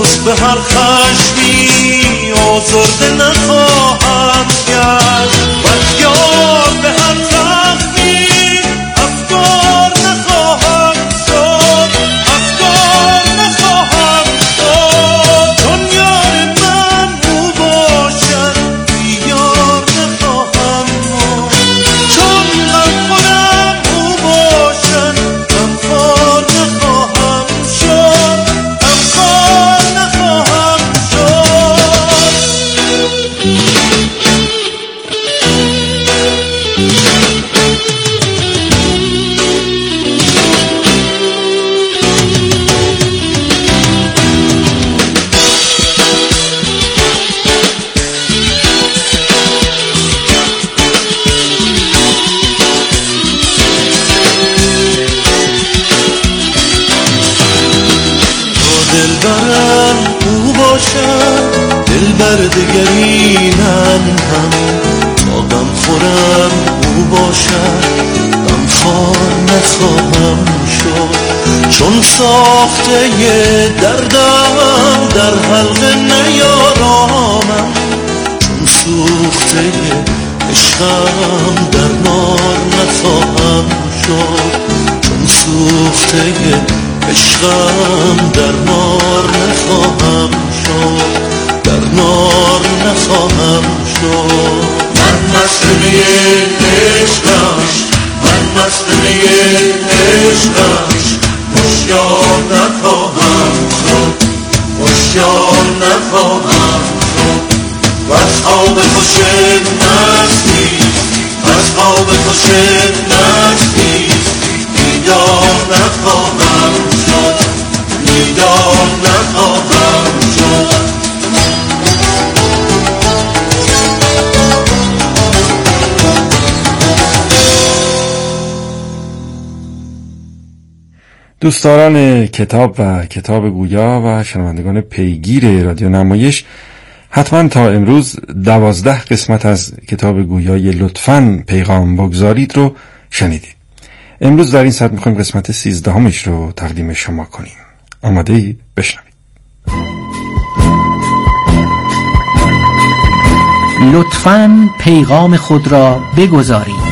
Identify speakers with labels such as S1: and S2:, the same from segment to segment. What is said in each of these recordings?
S1: امروز به هر خشمی آزرده نخواهم کرد و یار به هر زخمی افگار نخواهم شد، افگار نخواهم شد. چون یار من او باشد بیار نخواهم ماند، چون غمخورم او باشد غمخوار نخواهم شد، غمخوار نخواهم شد. دلبرم او باشد، دلبر دگری من هم، تا غم خورم او باشد غمخوار نخواهم شد. چون ساخته دردم در حلقه نیارامم، چون سوخته عشقم در نار نخواهم شد، چون سوخته عشقم در نار نخواهم شد، در نار نخواهم شد. من مست می عشقش، من مست می عشقش، هوشیار نخواهم شد، هوشیار نخواهم شد. و از خواب خوش مستی، از خواب خوش مستی بیدار نخواهم شد، بیدار نخواهم شد.
S2: دوستداران کتاب و کتاب گویا و شنوندگان پیگیر رادیو نمایش، حتما تا امروز 12 قسمت از کتاب گویای لطفاً پیغام بگذارید رو شنیدید. امروز در این ساعت میخوایم قسمت 13 رو تقدیم شما کنیم. آماده ای؟ بشنوید.
S3: لطفاً پیغام خود را بگذارید.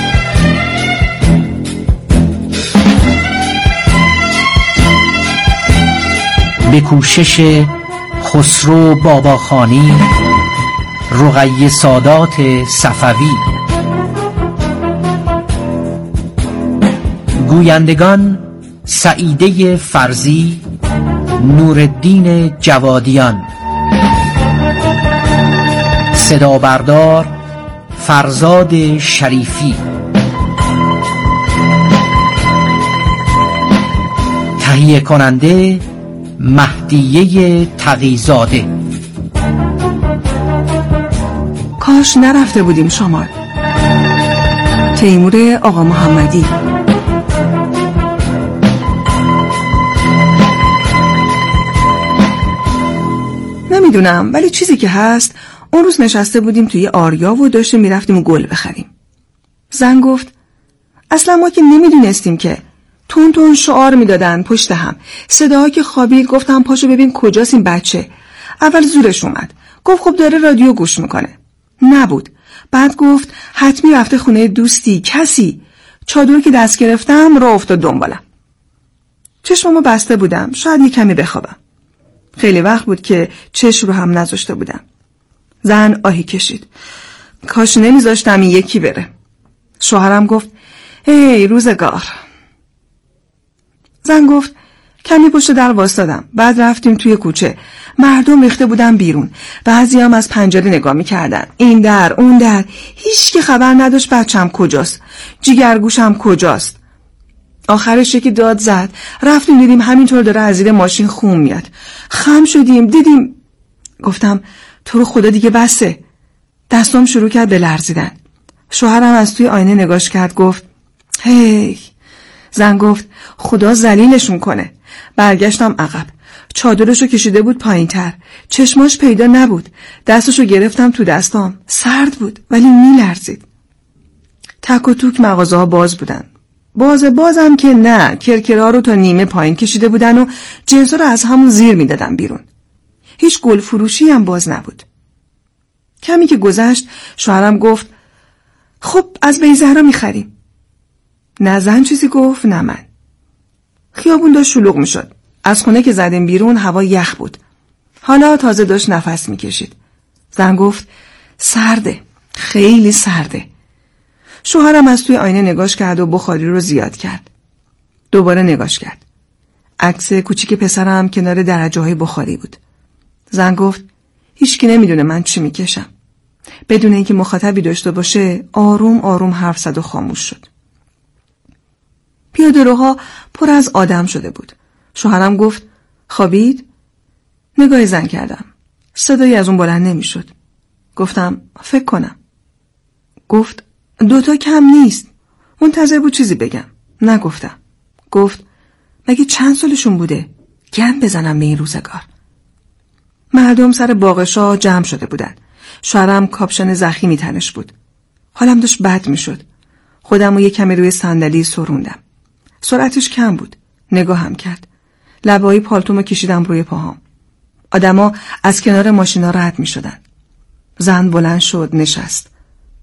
S3: به کوشش خسرو باباخانی، رقیه سادات صفوی. گویندگان سعیده فرزی، نورالدین جوادیان. صدا بردار فرزاد شریفی. تهیه کننده مهدیه تقی‌زاده.
S4: کاش نرفته بودیم شمال. تیمور آقا محمدی. نمیدونم، ولی چیزی که هست، اون روز نشسته بودیم توی آریا و داشتیم میرفتیم و گل بخریم. زن گفت اصلا ما که نمیدونستیم که. تون تون شعار میدادن پشت هم. صداها که خوابید گفتم پاشو ببین کجاست این بچه. اول زورش اومد. گفت خب داره رادیو گوش میکنه. نبود. بعد گفت حتمی رفته خونه دوستی، کسی. چادر که دست گرفتم راه افتاد دنبالم. چشممو بسته بودم، شاید یک کمی بخوابم. خیلی وقت بود که چشم رو هم نذاشته بودم. زن آهی کشید. کاش نمیذاشتم این یکی بره. شوهرم گفت ای روزگار. زن گفت کمی پشت در واسطادم. بعد رفتیم توی کوچه. مردم ریخته بودن بیرون. بعضی هم از پنجره نگاه می‌کردن. این در اون در. هیچ کی خبر نداشت بچم کجاست. جیگرگوشم کجاست. آخرش یکی داد زد. رفتیم دیدیم همینطور داره از زیر ماشین خون میاد. خم شدیم دیدیم. گفتم تو رو خدا دیگه بسه. دستام شروع کرد به لرزیدن. شوهرم از توی آینه نگاش کرد گفت هی. زن گفت خدا ذلیلشون کنه. برگشتم عقب. چادرشو کشیده بود پایین‌تر. چشماش پیدا نبود. دستشو گرفتم تو دستام. سرد بود ولی میلرزید. تک و توک مغازه‌ها باز بودن. بازم که نه. کرکرها رو تا نیمه پایین کشیده بودن و جنسا رو از همون زیر میدادن بیرون. هیچ گل فروشی هم باز نبود. کمی که گذشت شوهرم گفت خب از بیزهرا میخریم. نه زن چیزی گفت نه من. خیابون داشت شلوغ میشد. از خونه که زدیم بیرون هوا یخ بود. حالا تازه داشت نفس میکشید. زن گفت سرده، خیلی سرده. شوهرم از توی آینه نگاش کرد و بخاری رو زیاد کرد. دوباره نگاش کرد. عکس کوچیک پسرم کنار درجه‌های بخاری بود. زن گفت هیچکی نمیدونه من چی میکشم. بدون اینکه مخاطبی داشته باشه آروم آروم حرف زد و خاموش شد. پیاده‌روها پر از آدم شده بود. شوهرم گفت خوابید؟ نگاه زن کردم. صدایی از اون بلند نمیشد. گفتم فکر کنم. گفت 2 کم نیست. منتظر بود چیزی بگم. نگفتم. گفت مگه چند سالشون بوده؟ گند بزنم به این روزگار. مردم سر باغشا جمع شده بودن. شوهرم کاپشن زخیمی تنش بود. حالم داشت بد میشد. خودم رو 1 کمی روی صندلی سروندم. سرعتش کم بود. نگاهم کرد. لبه‌های پالتومو کشیدم روی پاهام. آدما از کنار ماشینا رد میشدن. زن بلند شد نشست.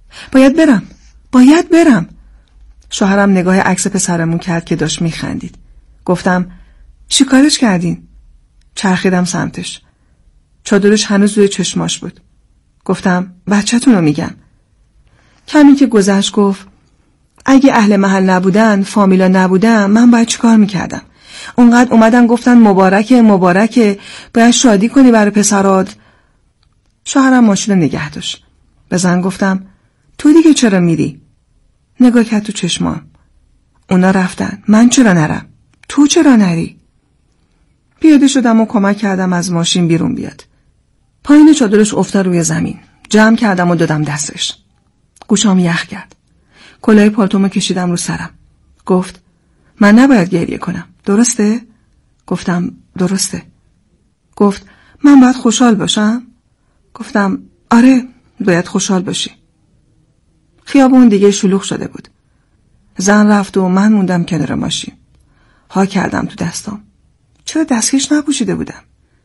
S4: باید برم. شوهرم نگاه عکس پسرمون کرد که داشت میخندید. گفتم چی کارش کردین؟ چرخیدم سمتش. چادرش هنوز روی چشماش بود. گفتم بچه‌تونو میگم. کمی که گذشت گفت اگه اهل محل نبودن، فامیلا نبودن، من باید چیکار میکردم؟ اونقدر اومدن گفتن مبارکه باید شادی کنی برای پسرات. شوهرم ماشین رو نگه داشت. به زن گفتم تو دیگه چرا میری؟ نگاه کرد تو چشمام. اونا رفتن، من چرا نرم؟ تو چرا نری؟ پیاده شدم و کمک کردم از ماشین بیرون بیاد. پایین چادرش افتاد روی زمین. جمع کردم و دادم دستش. گوشام یخ کرد. کلاه پالتومو کشیدم رو سرم. گفت من نباید گریه کنم، درسته؟ گفتم درسته. گفت من باید خوشحال باشم؟ گفتم آره باید خوشحال باشی. خیابون دیگه شلوغ شده بود. زن رفت و من موندم کنار ماشین. ها کردم تو دستام. چرا دستکش نپوشیده بودم؟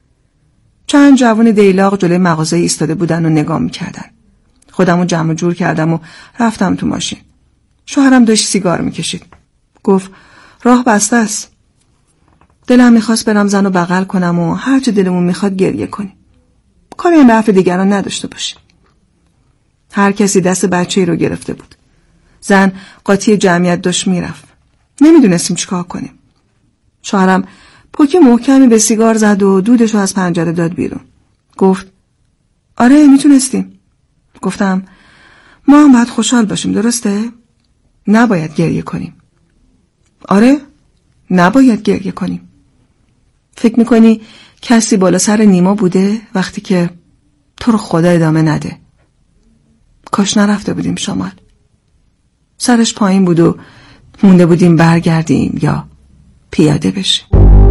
S4: چند جوان دیلاق جلوی مغازه ایستاده بودن و نگاه میکردن. خودمو جمع جور کردم و رفتم تو ماشین. شوهرم داشت سیگار میکشید. گفت راه بسته است. دلم میخواست برم زن رو بغل کنم و هرچه دلمون میخواد گریه کنیم. کاری هم به حرف دیگران نداشته باشیم. هر کسی دست بچه‌ای رو گرفته بود. زن قاطی جمعیت داشت میرفت. نمیدونستیم چیکار کنیم. شوهرم پوکی محکمی به سیگار زد و دودشو از پنجره داد بیرون. گفت آره میتونستیم. گفتم ما هم باید خوشحال باشیم، درسته؟ نباید گریه کنیم. آره نباید گریه کنیم. فکر میکنی کسی بالا سر نیما بوده وقتی که تو رو خدا ادامه نده؟ کاش نرفته بودیم شمال. سرش پایین بود و مونده بودیم برگردیم یا پیاده بشیم.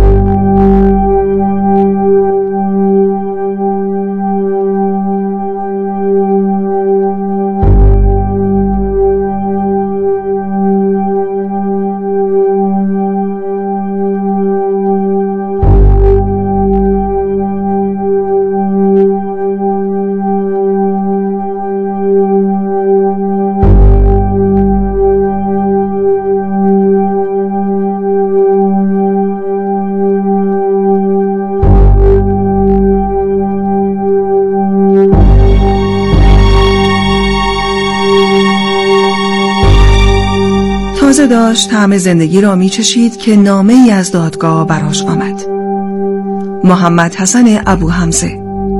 S4: داشت طعم زندگی را میچشید که نامه ای از دادگاه براش آمد. محمد حسن ابو حمزه.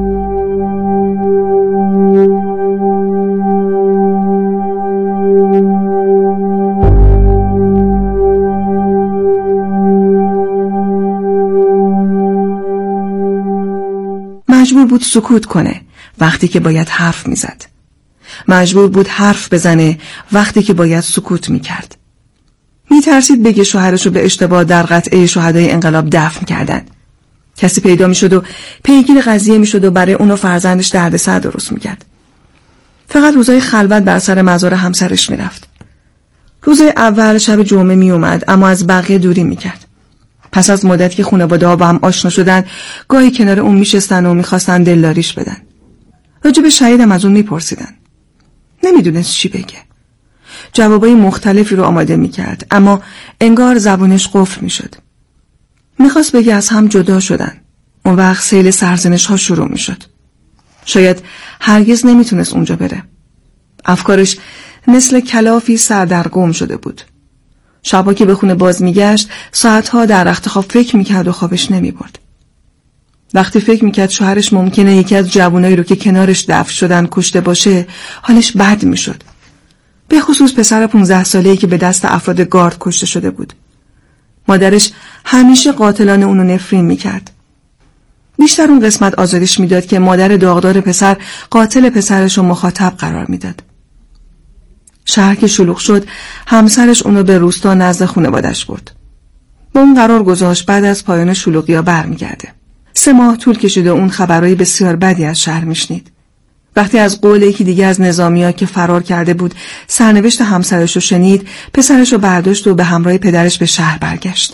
S4: مجبور بود سکوت کنه وقتی که باید حرف میزد. مجبور بود حرف بزنه وقتی که باید سکوت میکرد. میترسید بگه شوهرشو به اشتباه در قطعه شهدای انقلاب دفن کردن. کسی پیدا میشد و پیگیر قضیه میشد و برای اون و فرزندش دردسر درست میکرد. فقط روزای خلوت بر سر مزار همسرش میرفت. روزای اول شب جمعه میومد اما از بقیه دوری میکرد. پس از مدتی که خانواده‌ها با هم آشنا شدن، گاهی کنار اون میشستن و میخواستن دلداریش بدن. راجب شهیدم از اون میپرسیدن. نمیدونست چی بگه. جوابای مختلفی رو آماده میکرد، اما انگار زبونش قفل میشد. میخواست بگه از هم جدا شدن. اون وقت سیل سرزنش ها شروع میشد. شاید هرگز نمیتونست اونجا بره. افکارش مثل کلافی سردرگم شده بود. شبا که به خونه باز میگشت، ساعتها در رخت خواب فکر میکرد و خوابش نمیبرد. وقتی فکر میکرد شوهرش ممکنه یکی از جوانایی رو که کنارش دفن شدن کشته باشه، حالش بد میشد. به خصوص پسر 15 ساله‌ای که به دست افراد گارد کشته شده بود. مادرش همیشه قاتلان اونو نفرین میکرد. بیشتر اون قسمت آزارش میداد که مادر داغدار پسر قاتل پسرش رو مخاطب قرار میداد. شهر که شلوغ شد، همسرش اونو به روستا نزد خانواده‌اش برد. با اون قرار گذاشت بعد از پایان شلوغی‌ها برمیگرده. 3 ماه طول کشید و اون خبرهای بسیار بدی از شهر میشنید. وقتی از قول یکی دیگه از نظامی‌ها که فرار کرده بود سرنوشت همسرش رو شنید، پسرش رو برداشت و به همراه پدرش به شهر برگشت.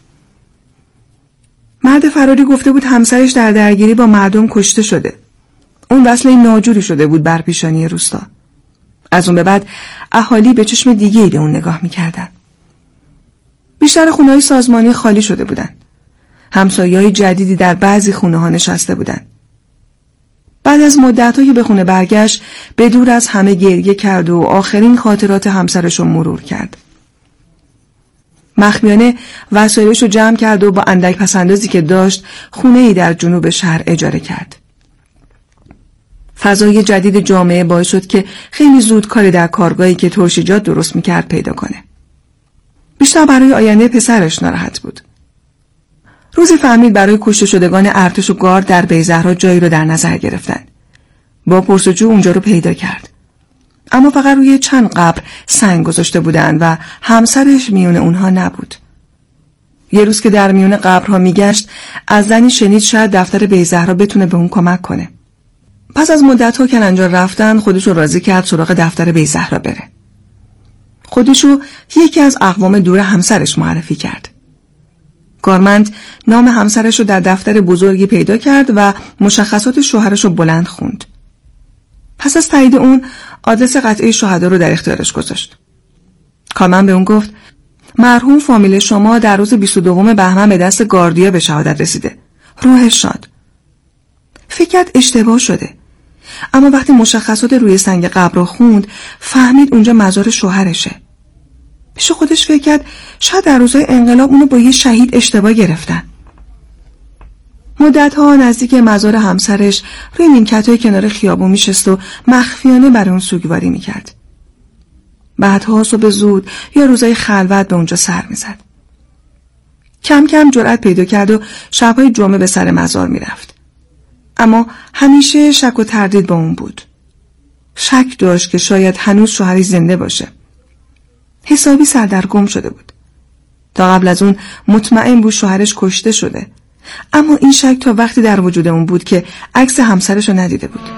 S4: مرد فراری گفته بود همسرش در درگیری با مردم کشته شده. اون وصله ناجوری شده بود بر پیشانی روستا. از اون به بعد اهالی به چشم دیگه‌ای به اون نگاه می‌کردن. بیشتر خونه‌های سازمانی خالی شده بودن. همسایه‌های جدیدی در بعضی خونه‌ها نشسته بودن. بعد از مدت‌ها که به خونه برگشت، به دور از همه گریه کرد و آخرین خاطرات همسرش رو مرور کرد. مخفیانه وسایلش رو جمع کرد و با اندک پسندازی که داشت خونه‌ای در جنوب شهر اجاره کرد. فضای جدید جامعه باعث شد که خیلی زود کاری در کارگاهی که ترشیجات درست می‌کرد پیدا کنه. بیشتر برای آینده پسرش ناراحت بود. روزی فهمید برای کشته شدگان ارتش و گارد در بیزهرا جایی رو در نظر گرفتن. با پرسجو اونجا رو پیدا کرد. اما فقط روی چند قبر سنگ گذاشته بودن و همسرش میون اونها نبود. یه روز که در میون قبرها میگشت، از زنی شنید شاید دفتر بیزهرا بتونه به اون کمک کنه. پس از مدت‌ها کلنجار رفتن، خودشو راضی کرد سراغ دفتر بیزهرا بره. خودشو یکی از اقوام دور همسرش معرفی کرد. کارمند نام همسرش رو در دفتر بزرگی پیدا کرد و مشخصات شوهرش رو بلند خوند. پس از تایید اون آدرس قطعه شهدا رو در اختیارش گذاشت. کارمند به اون گفت مرحوم فامیل شما در روز 22 بهمن به دست گاردیا به شهادت رسیده. روحش شاد. فکر کرد اشتباه شده. اما وقتی مشخصات روی سنگ قبر رو خوند، فهمید اونجا مزار شوهرشه. پیش خودش فکر کرد شاید در روزهای انقلاب اونو با یه شهید اشتباه گرفتن. مدت‌ها نزدیک مزار همسرش روی نیمکت‌های کنار خیابون میشست و مخفیانه برای اون سوگواری میکرد. بعدها صبح زود یا روزهای خلوت به اونجا سر میزد. کم کم جرأت پیدا کرد و شب‌های جمعه به سر مزار میرفت. اما همیشه شک و تردید با اون بود. شک داشت که شاید هنوز شوهرش زنده باشه. حسابی سردرگم شده بود. تا قبل از اون مطمئن بود شوهرش کشته شده. اما این شک تا وقتی در وجود اون بود که عکس همسرش رو ندیده بود.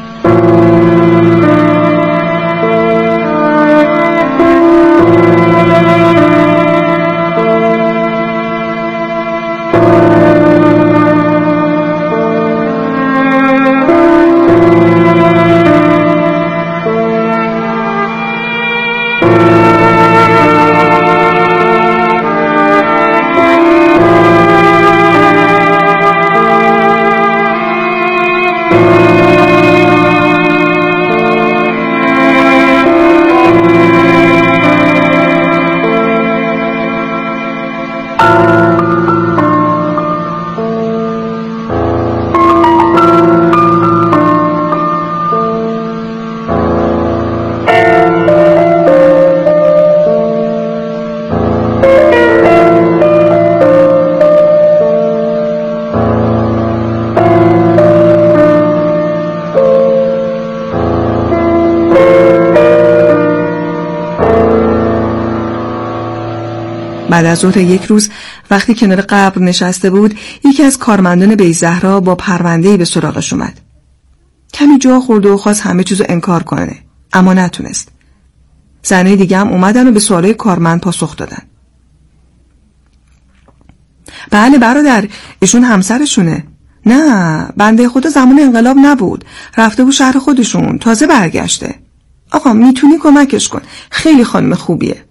S4: بعد از ظهر یک روز وقتی کنار قبر نشسته بود، یکی از کارمندان بیزهرا با پرونده‌ای به سراغش اومد. کمی جا خورد و خواست همه چیزو انکار کنه، اما نتونست. زنای دیگه هم اومدن و به سوالای کارمند پاسخ دادن. بله برادر، ایشون همسرشونه. نه، بنده خدا زمان انقلاب نبود، رفته بود شهر خودشون، تازه برگشته. آقا میتونی کمکش کن، خیلی خانم خوبیه.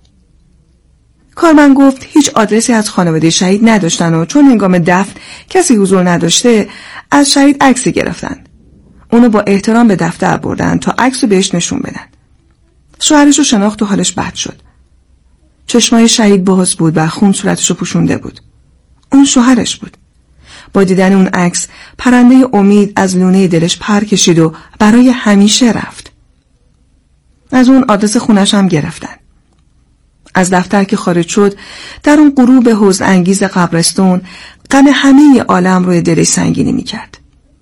S4: کارمند گفت هیچ آدرسی از خانواده شهید نداشتن و چون هنگام دفن کسی حضور نداشته از شهید عکسی گرفتن. اونو با احترام به دفتر بردن تا عکسو بهش نشون بدن. شوهرش رو شناخت و حالش بد شد. چشمای شهید باز بود و خون صورتشو پوشونده بود. اون شوهرش بود. با دیدن اون عکس پرنده امید از لونه دلش پر کشید و برای همیشه رفت. از اون آدرس خونش هم گرفتن. از دفتر که خارج شد در اون غروب حزن انگیز قبرستون غم همه عالم روی دلش سنگینی میکرد.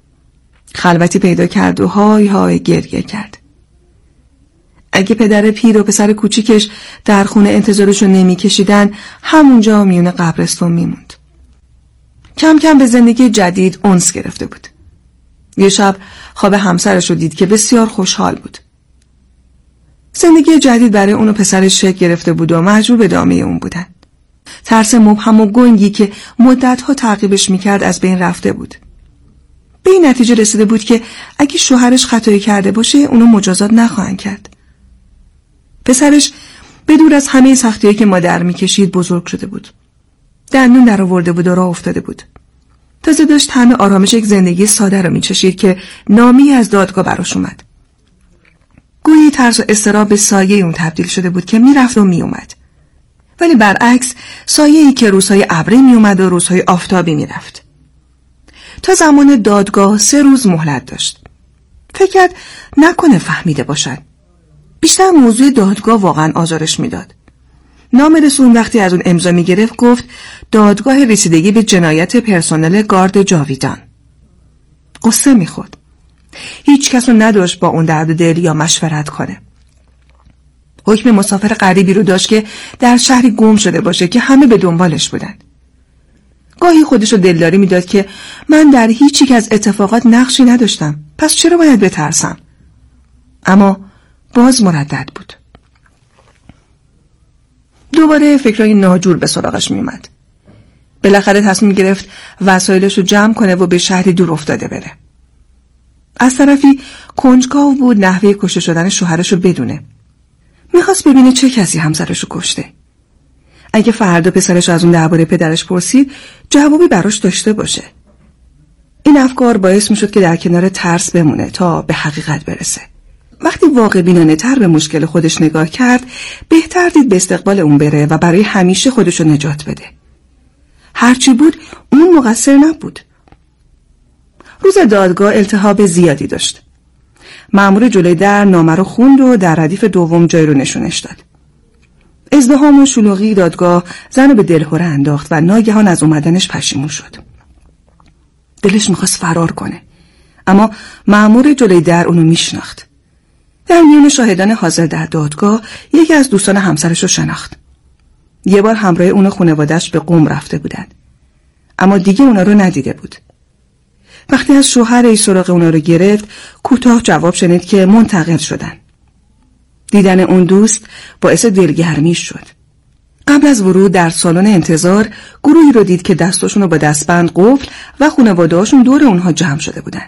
S4: خلوتی پیدا کرد و های های گریه کرد. اگه پدر پیر و پسر کوچیکش در خونه انتظارشو نمیکشیدن همونجا میون قبرستون میموند. کم کم به زندگی جدید انس گرفته بود. یه شب خواب همسرش رو دید که بسیار خوشحال بود. زندگی جدید برای اون و پسرش شکل گرفته بود و مجبور به ادامه اون بودن. ترس مبهم و گنگی که مدتها تعقیبش میکرد از بین رفته بود. به این نتیجه رسیده بود که اگه شوهرش خطایی کرده باشه اونو مجازات نخواهند کرد. پسرش به دور از همه سختی‌هایی که مادر میکشید بزرگ شده بود. دندون در آورده بود و راه افتاده بود. تازه داشت همه آرامش یک زندگی ساده رو میچشید که نامی از دادگاه براش اومد. گویی ترس و اضطراب به سایه اون تبدیل شده بود که میرفت و میومد. ولی برعکس سایه‌ای که روزهای ابری میومد و روزهای آفتابی میرفت. تا زمان دادگاه 3 روز مهلت داشت. فکر کرد نکنه فهمیده باشد. بیشتر موضوع دادگاه واقعا آزارش میداد. نامه‌رسون وقتی از اون امضا میگرفت گفت دادگاه رسیدگی به جنایت پرسنل گارد جاویدان. قصه میخورد. هیچ کس رو نداشت با اون درد دل یا مشورت کنه. حکم مسافر غریبی رو داشت که در شهری گم شده باشه که همه به دنبالش بودن. گاهی خودش رو دلداری میداد که من در هیچ یک از اتفاقات نقشی نداشتم، پس چرا باید بترسم؟ اما باز مردد بود. دوباره فکرای ناجور به سراغش می اومد. بالاخره تصمیم گرفت وسایلش رو جمع کنه و به شهری دور افتاده بره. از طرفی کنجکاو بود نحوه کشته شدن شوهرش رو بدونه. میخواست ببینه چه کسی همسرش رو کشته. اگه فردا پسرش از اون درباره پدرش پرسید جوابی براش داشته باشه. این افکار باعث میشد که در کنار ترس بمونه تا به حقیقت برسه. وقتی واقع بینانه تر به مشکل خودش نگاه کرد بهتر دید به استقبال اون بره و برای همیشه خودشو نجات بده. هرچی بود اون مقصر نبود. روز دادگاه التهاب زیادی داشت. مأمور جلوی در نامه رو خوند و در ردیف دوم جای رو نشونش داد. ازدحام و شلوغی دادگاه زن رو به دلهره انداخت و ناگهان از اومدنش پشیمون شد. دلش میخواست فرار کنه، اما مأمور جلوی در اونو میشناخت. در میون شاهدان حاضر در دادگاه یکی از دوستان همسرش رو شناخت. یه بار همراه اون و خانواده‌اش به قم رفته بودن، اما دیگه اونا رو ندیده بود. وقتی از شوهرش سراغ اونا رو گرفت کوتاه جواب شنید که منتقل شدن. دیدن اون دوست باعث دلگرمی شد. قبل از ورود در سالن انتظار گروهی رو دید که دستاشون رو با دستبند قفل و خانواده‌هاشون دور اونها جمع شده بودن.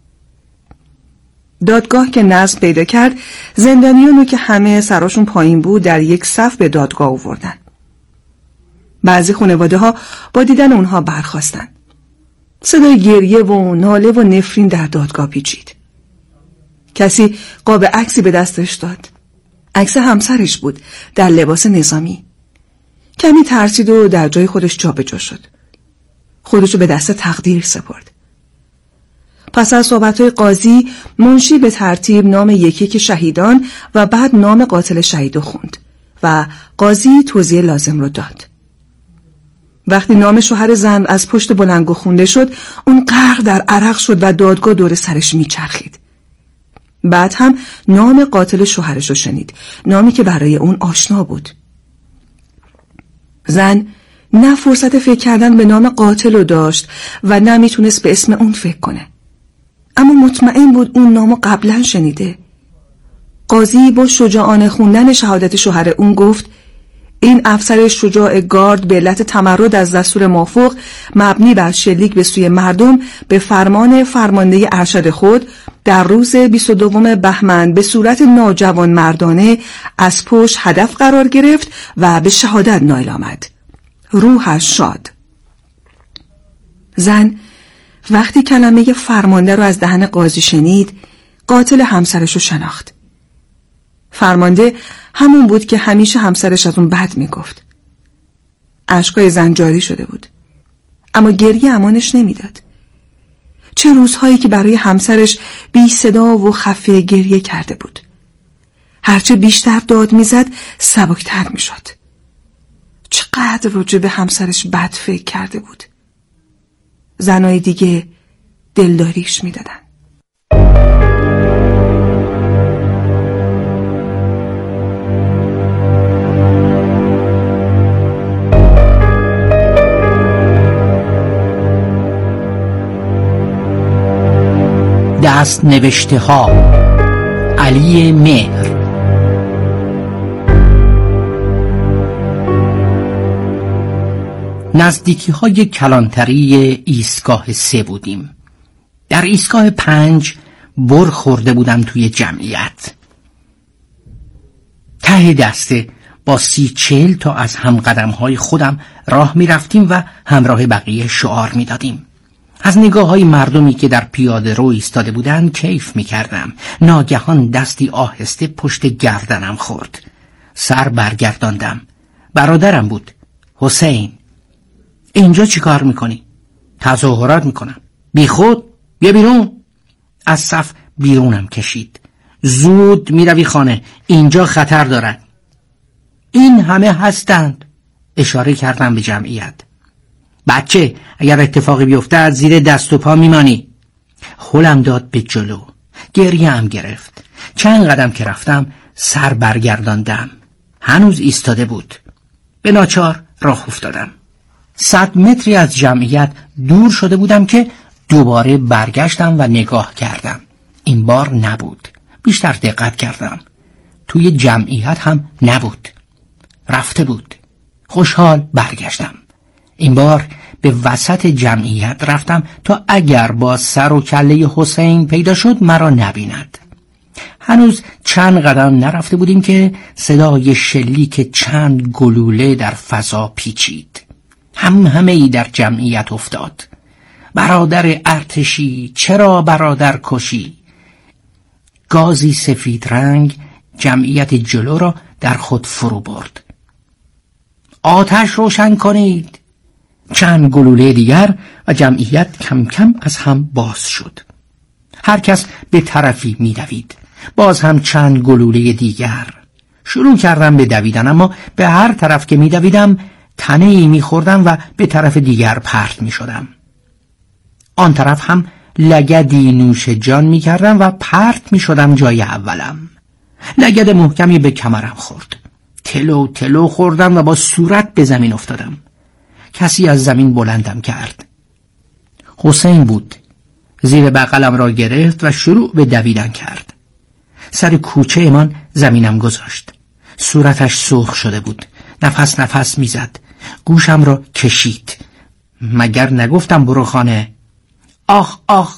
S4: دادگاه که نظم پیدا کرد زندانیانو که همه سراشون پایین بود در یک صف به دادگاه آوردن. بعضی خانواده‌ها با دیدن اونها برخاستن. صدای گریه و ناله و نفرین در دادگاه پیچید. کسی قاب عکسی به دستش داد. عکس همسرش بود در لباس نظامی. کمی ترسید و در جای خودش جابجا شد. خودشو به دست تقدیر سپرد. پس از صحبت‌های قاضی منشی به ترتیب نام یکی که شهیدان و بعد نام قاتل شهیدو خوند و قاضی توضیح لازم رو داد. وقتی نام شوهر زن از پشت بلنگو خونده شد اون غرق در عرق شد و دادگاه دور سرش میچرخید. بعد هم نام قاتل شوهرش رو شنید، نامی که برای اون آشنا بود. زن نه فرصت فکر کردن به نام قاتل رو داشت و نه میتونست به اسم اون فکر کنه، اما مطمئن بود اون نامو قبلا شنیده. قاضی با شجاعانه خوندن شهادت شوهر اون گفت این افسر شجاع گارد به علت تمرد از دستور مافوق مبنی بر شلیک به سوی مردم به فرمان فرمانده ارشد خود در روز 22 بهمن به صورت ناجوان مردانه از پشت هدف قرار گرفت و به شهادت نائل آمد. روحش شاد. زن وقتی کلمه فرمانده رو از دهن قاضی شنید، قاتل همسرش رو شناخت. فرمانده همون بود که همیشه همسرش از اون بد میگفت. اشکای زن جاری شده بود، اما گریه امانش نمیداد. چه روزهایی که برای همسرش بی صدا و خفه گریه کرده بود. هرچه بیشتر داد میزد سبکتر میشد. چقدر راجع به همسرش بد فکر کرده بود. زنای دیگه دلداریش میدادن.
S3: دست نوشته ها علی مهر. نزدیکی های کلانتری ایستگاه 3 بودیم. در ایستگاه 5 بر خورده بودم توی جمعیت. ته دسته با 30-40 تا از همقدم های خودم راه می رفتیم و همراه بقیه شعار می دادیم. از نگاه های مردمی که در پیاده رو ایستاده بودن کیف می کردم. ناگهان دستی آهسته پشت گردنم خورد. سر برگرداندم. برادرم بود، حسین. اینجا چی کار میکنی؟ تظاهرات میکنم. بی خود بیا بیرون. از صف بیرونم کشید. زود میروی خانه، اینجا خطر دارد. این همه هستند. اشاره کردم به جمعیت. بچه اگر اتفاقی بیفته زیر دست و پا میمانی. هلم داد به جلو. گریه هم گرفت. چند قدم که رفتم سر برگرداندم. هنوز ایستاده بود. به ناچار راه افتادم. 100 متری از جمعیت دور شده بودم که دوباره برگشتم و نگاه کردم. این بار نبود. بیشتر دقت کردم. توی جمعیت هم نبود. رفته بود. خوشحال برگشتم. این بار به وسط جمعیت رفتم تا اگر با سر و کله حسین پیدا شد مرا نبیند. هنوز چند قدم نرفته بودیم که صدای شلیک چند گلوله در فضا پیچید. همه‌ای در جمعیت افتاد. برادر ارتشی، چرا برادر کشی؟ گازی سفید رنگ جمعیت جلو را در خود فرو برد. آتش روشن کنید. چند گلوله دیگر و جمعیت کم کم از هم باز شد. هر کس به طرفی می دوید. باز هم چند گلوله دیگر. شروع کردم به دویدن، اما به هر طرف که می دویدم تنه‌ای می خوردم و به طرف دیگر پرت می شدم. آن طرف هم لگدی نوش جان می کردم و پرت می شدم جای اولم. لگد محکمی به کمرم خورد. تلو تلو خوردم و با صورت به زمین افتادم. کسی از زمین بلندم کرد. حسین بود. زیر بغلم را گرفت و شروع به دویدن کرد. سر کوچه من زمینم گذاشت. صورتش سرخ شده بود. نفس نفس میزد. گوشم را کشید. مگر نگفتم برو خانه؟ آخ آخ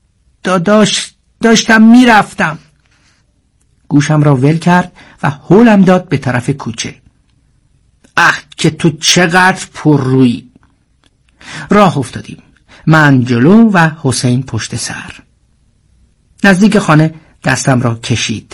S3: داشتم میرفتم. گوشم را ول کرد و هولم داد به طرف کوچه. که تو چقدر پر روی. راه افتادیم. من جلو و حسین پشت سر. نزدیک خانه دستم را کشید.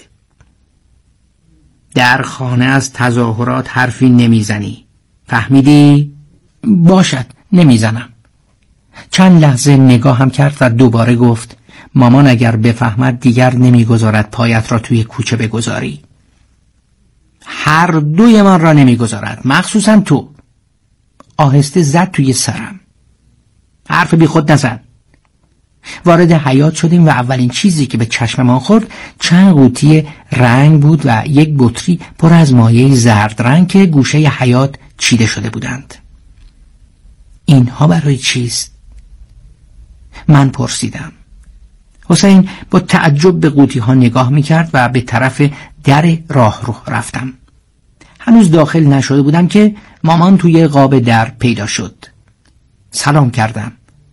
S3: در خانه از تظاهرات حرفی نمیزنی، فهمیدی؟ باشد، نمیزنم. چند لحظه نگاهم کرد و دوباره گفت مامان اگر بفهمد دیگر نمیگذارد پایت را توی کوچه بگذاری. هر دوی من را نمیگذارد، مخصوصا تو. آهسته زد توی سرم. حرف بی خود نزن. وارد حیاط شدیم و اولین چیزی که به چشممان خورد چند قوطی رنگ بود و یک بطری پر از مایع زرد رنگ که گوشه حیاط چیده شده بودند. اینها برای چیست؟ من پرسیدم. حسین با تعجب به قوطی ها نگاه میکرد و به طرف در راهرو رفتم. هنوز داخل نشده بودم که مامان توی قاب در پیدا شد. سلام کردم.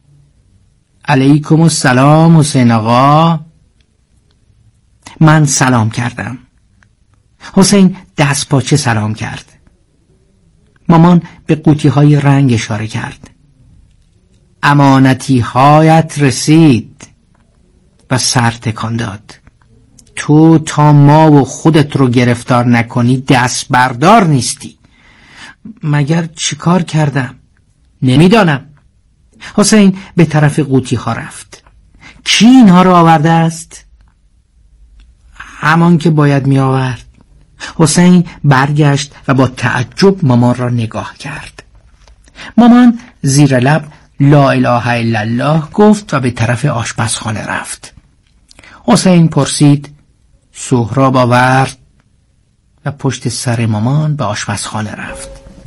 S3: علیکم السلام حسین آقا. من سلام کردم. حسین دست پاچه سلام کرد. مامان به قوطی های رنگ اشاره کرد. امانتی هایت رسید و سر تکان داد. تو تا ما و خودت رو گرفتار نکنی دست بردار نیستی. مگر چیکار کردم؟ نمیدانم. حسین به طرف قوطی ها رفت. کی اینها رو آورده است؟ همان که باید می آورد. حسین برگشت و با تعجب مامان را نگاه کرد. مامان زیر لب لا اله الا الله گفت و به طرف آشپزخانه رفت. حسین پرسید سهراب آورد و پشت سر مامان به آشپزخانه رفت.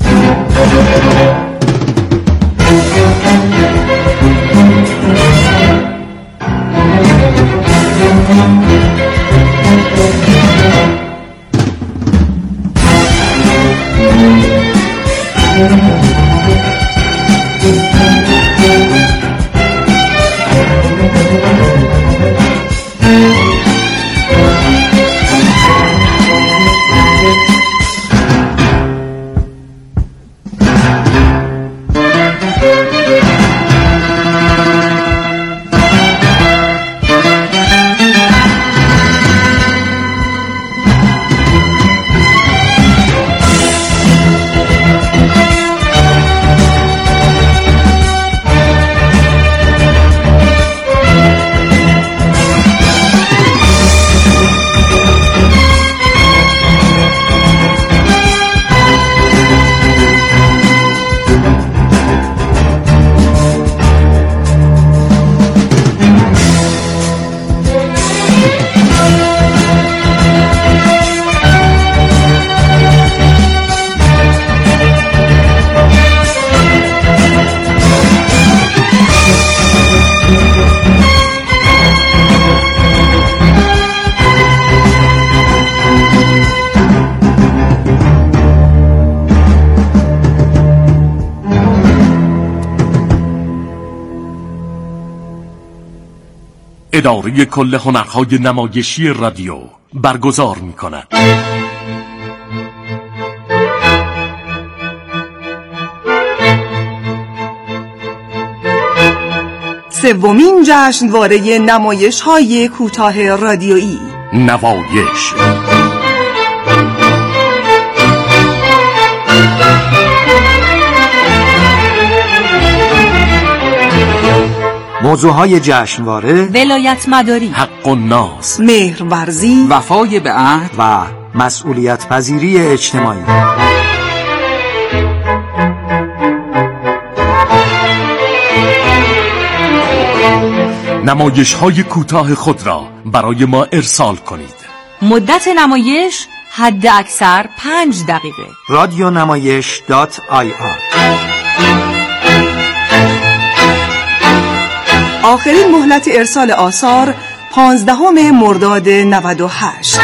S5: اداره کل هنرهای نمایشی رادیو برگزار می‌کند.
S4: سومین جشنواره نمایش‌های کوتاه رادیویی
S5: نوایش.
S6: موضوعهای جشنواره:
S7: ولایت مداری،
S5: حق و ناز،
S4: مهرورزی،
S6: وفای به عهد و مسئولیت پذیری اجتماعی.
S5: نمایش‌های کوتاه خود را برای ما ارسال کنید.
S7: مدت نمایش حد اکثر 5 دقیقه.
S6: radionamayesh.ir.
S4: آخرین مهلت ارسال آثار 15 مرداد 98.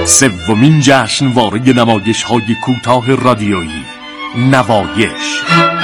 S5: سومین جشنواره نمایش‌های کوتاه رادیویی نوایش.